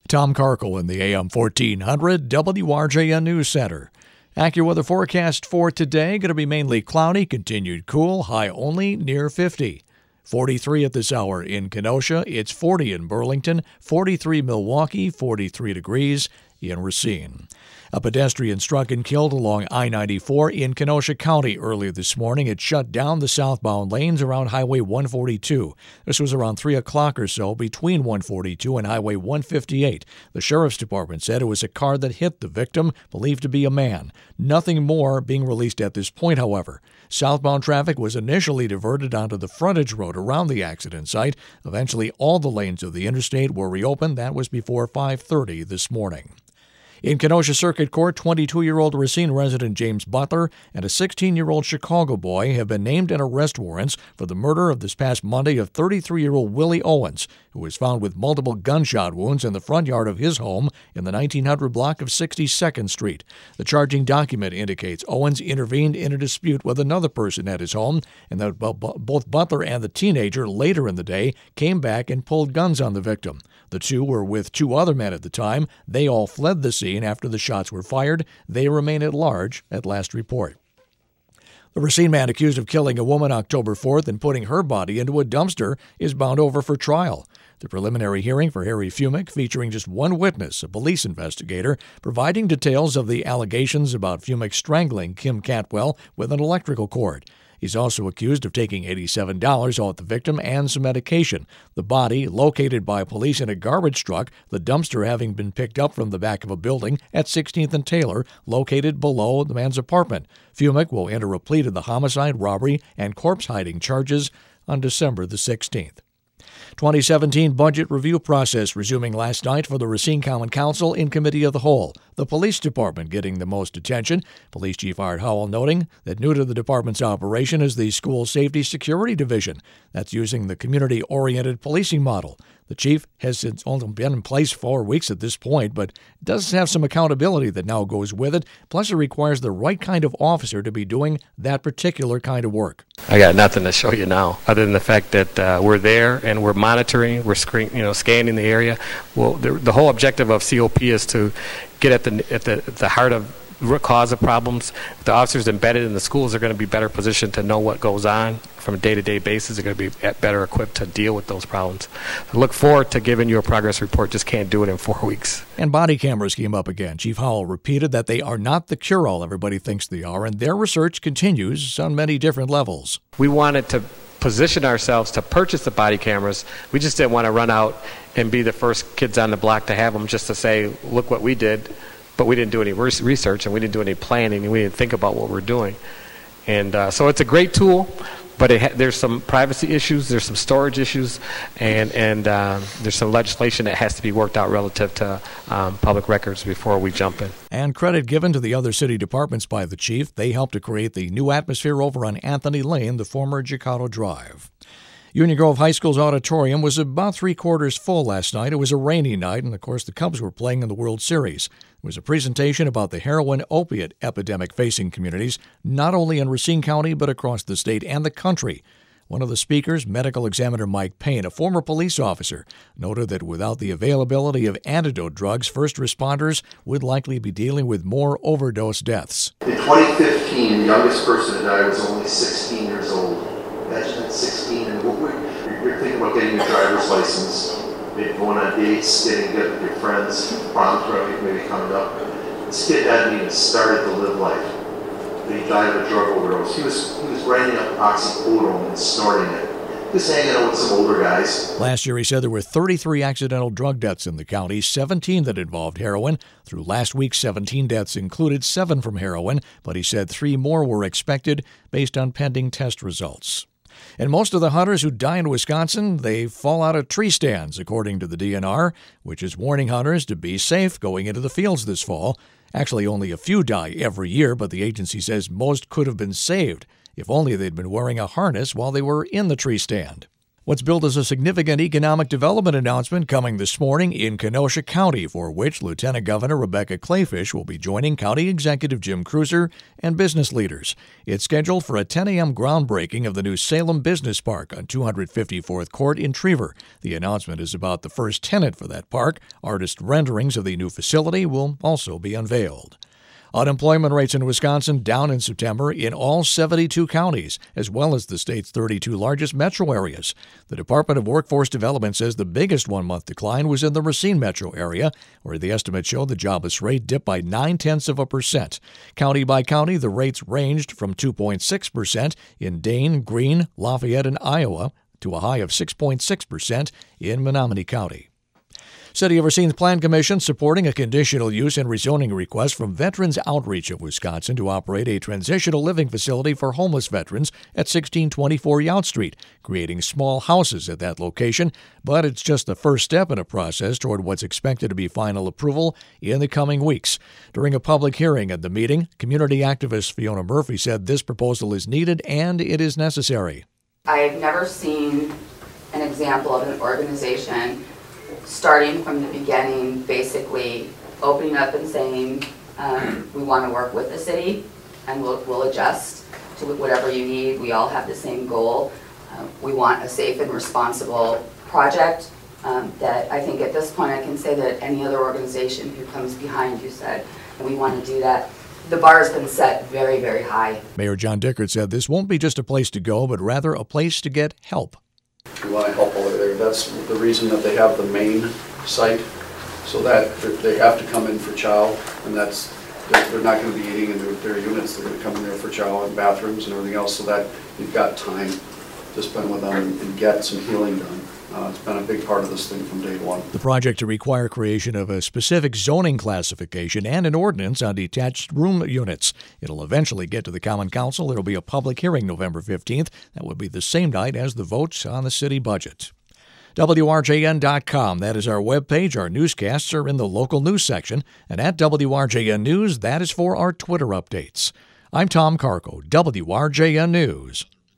Tom Karkel in the AM 1400 WRJN News Center. AccuWeather forecast for today, going to be mainly cloudy, continued cool, high only near 50. 43 at this hour in Kenosha. It's 40 in Burlington, 43 Milwaukee, 43 degrees in Racine. A pedestrian struck and killed along I-94 in Kenosha County earlier this morning. It shut down the southbound lanes around Highway 142. This was around 3 o'clock or so between 142 and Highway 158. The Sheriff's Department said it was a car that hit the victim, believed to be a man. Nothing more being released at this point, however. Southbound traffic was initially diverted onto the frontage road around the accident site. Eventually, all the lanes of the interstate were reopened. That was before 5:30 this morning. In Kenosha Circuit Court, 22-year-old Racine resident James Butler and a 16-year-old Chicago boy have been named in arrest warrants for the murder of this past Monday of 33-year-old Willie Owens, who was found with multiple gunshot wounds in the front yard of his home in the 1900 block of 62nd Street. The charging document indicates Owens intervened in a dispute with another person at his home, and that both Butler and the teenager later in the day came back and pulled guns on the victim. The two were with two other men at the time. They all fled the scene after the shots were fired. They remain at large at last report. The Racine man accused of killing a woman October 4th and putting her body into a dumpster is bound over for trial. The preliminary hearing for Harry Fumick, featuring just one witness, a police investigator, providing details of the allegations about Fumick strangling Kim Catwell with an electrical cord. He's also accused of taking $87 off the victim and some medication. The body, located by police in a garbage truck, the dumpster having been picked up from the back of a building at 16th and Taylor, located below the man's apartment. Fumick will enter a plea to the homicide, robbery, and corpse hiding charges on December the 16th. 2017 budget review process resuming last night for the Racine Common Council in Committee of the Whole. The police department getting the most attention. Police Chief Art Howell noting that new to the department's operation is the School Safety Security Division. That's using the community-oriented policing model. The chief has only been in place 4 weeks at this point, but does have some accountability that now goes with it. Plus, it requires the right kind of officer to be doing that particular kind of work. I got nothing to show you now, other than the fact that we're there and we're monitoring, we're scanning the area. Well, the whole objective of COP is to get at the heart of root cause of problems. The officers embedded in the schools are going to be better positioned to know what goes on from a day-to-day basis. They're going to be better equipped to deal with those problems. I look forward to giving you a progress report. Just can't do it in 4 weeks. And body cameras came up again. Chief Howell repeated that they are not the cure-all everybody thinks they are, and their research continues on many different levels. We wanted to position ourselves to purchase the body cameras. We just didn't want to run out and be the first kids on the block to have them just to say, look what we did. But we didn't do any research, and we didn't do any planning, and we didn't think about what we're doing. And so it's a great tool, but there's some privacy issues, there's some storage issues, and there's some legislation that has to be worked out relative to public records before we jump in. And credit given to the other city departments by the chief. They helped to create the new atmosphere over on Anthony Lane, the former Jicado Drive. Union Grove High School's auditorium was about 3/4 full last night. It was a rainy night, and of course the Cubs were playing in the World Series. It was a presentation about the heroin opiate epidemic facing communities, not only in Racine County, but across the state and the country. One of the speakers, medical examiner Mike Payne, a former police officer, noted that without the availability of antidote drugs, first responders would likely be dealing with more overdose deaths. In 2015, the youngest person to die was only 16 years old. Imagine at 16, and you're thinking about getting your driver's license, maybe going on dates, getting together with your friends, prom maybe coming up. This kid hadn't even started to live life. He died of a drug overdose. He was grinding up oxycodone and snorting it. Just hanging out with some older guys. Last year, he said there were 33 accidental drug deaths in the county, 17 that involved heroin. Through last week, 17 deaths included 7 from heroin, but he said 3 more were expected based on pending test results. And most of the hunters who die in Wisconsin, they fall out of tree stands, according to the DNR, which is warning hunters to be safe going into the fields this fall. Actually, only a few die every year, but the agency says most could have been saved if only they'd been wearing a harness while they were in the tree stand. What's billed as a significant economic development announcement coming this morning in Kenosha County, for which Lieutenant Governor Rebecca Kleefisch will be joining County Executive Jim Cruiser and business leaders. It's scheduled for a 10 a.m. groundbreaking of the new Salem Business Park on 254th Court in Trevor. The announcement is about the first tenant for that park. Artist renderings of the new facility will also be unveiled. Unemployment rates in Wisconsin down in September in all 72 counties, as well as the state's 32 largest metro areas. The Department of Workforce Development says the biggest one-month decline was in the Racine metro area, where the estimate showed the jobless rate dipped by 0.9%. County by county, the rates ranged from 2.6% in Dane, Greene, Lafayette, and Iowa to a high of 6.6% in Menominee County. City of Racine's Plan Commission supporting a conditional use and rezoning request from Veterans Outreach of Wisconsin to operate a transitional living facility for homeless veterans at 1624 Yount Street, creating small houses at that location. But it's just the first step in a process toward what's expected to be final approval in the coming weeks. During a public hearing at the meeting, community activist Fiona Murphy said this proposal is needed and it is necessary. I've never seen an example of an organization starting from the beginning, basically opening up and saying, we want to work with the city and we'll adjust to whatever you need. We all have the same goal. We want a safe and responsible project that I think at this point I can say that any other organization who comes behind you said, we want to do that. The bar has been set very, very high. Mayor John Dickert said this won't be just a place to go, but rather a place to get help. We want to help over there. That's the reason that they have the main site, so that they have to come in for chow, and they're not going to be eating in their units. They're going to come in there for chow and bathrooms and everything else, so that you've got time to spend with them and get some healing done. It's been a big part of this thing from day one. The project to require creation of a specific zoning classification and an ordinance on detached room units. It'll eventually get to the Common Council. There will be a public hearing November 15th. That would be the same night as the votes on the city budget. WRJN.com, that is our webpage. Our newscasts are in the local news section. And at WRJN News, that is for our Twitter updates. I'm Tom Carco, WRJN News.